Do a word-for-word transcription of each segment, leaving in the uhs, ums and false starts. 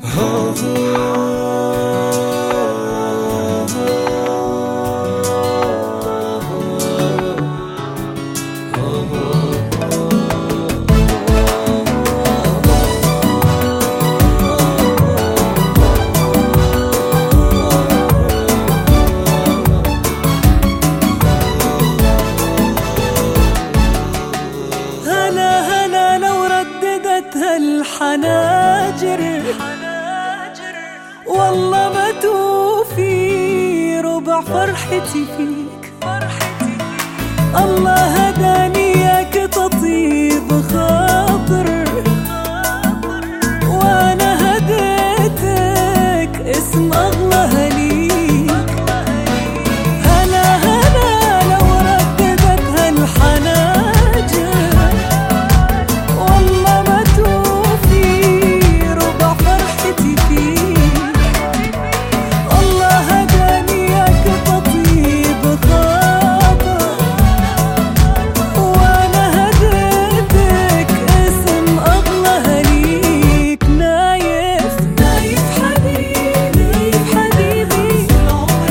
الحناجر والله ما توفي ربع فرحتي فيك. الله هداني ياك تطيب خاطر وانا هديتك اسم الله ليك. هلا هلا لو رددت هالحناجر والله ما توفي ربع فرحتي فيك. الله هداني ياك تطيب خاطر وانا هديتك اسم الله ليك. نايف نايف حبيبي حبيبي العمر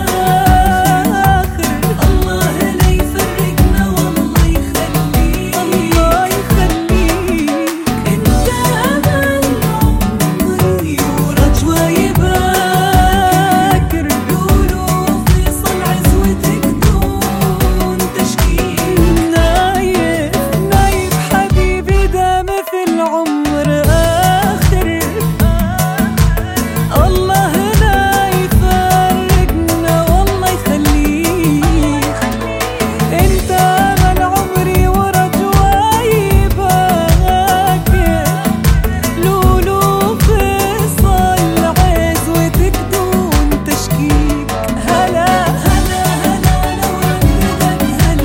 آخر. الله لا يفرقنا والله يخليك الله يخليك. انت امل عمري ورجواي باكر. قولوا فيصل عزوتك دون تشكيك. نايف نايف حبيبي دام في العمر آخر. الله لا يفرقنا والله يخليك. انت امل عمري ورجواي باكر. لولو فيصل عزوتك دون تشكيك. هلا هلا هلا لو رددت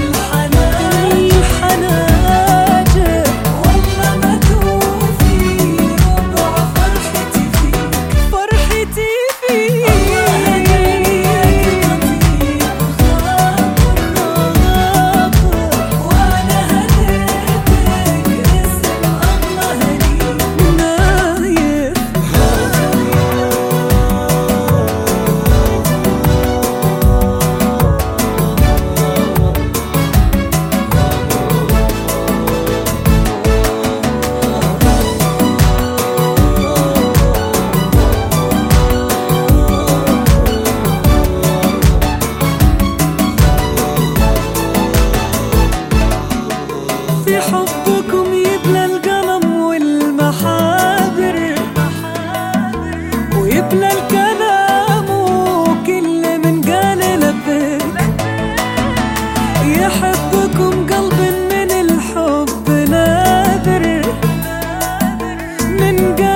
هالحناجر والله ما توفي ربع فرحتي فيك. فرحتي فيك الله هداني ياك تطيب خاطر وانا هديتك اسم الله ليك. نايف في حبكم يبلى القلم والمحابر ويبلى الكلام وكل من قال لبيك. يحبكم قلب من الحب نادر من قال